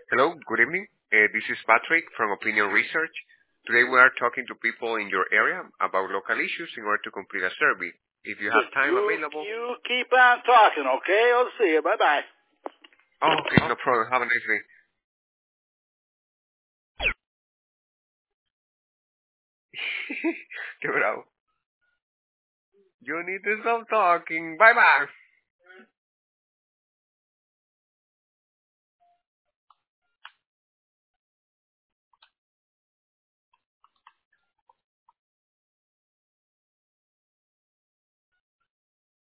Hello, good evening. This is Patrick from Opinion Research. Today we are talking to people in your area about local issues in order to complete a survey. If you have time available... You keep on talking, okay? I'll see you. Bye-bye. Oh, okay, no problem. Have a nice day. Qué bravo. You need to stop talking. Bye-bye.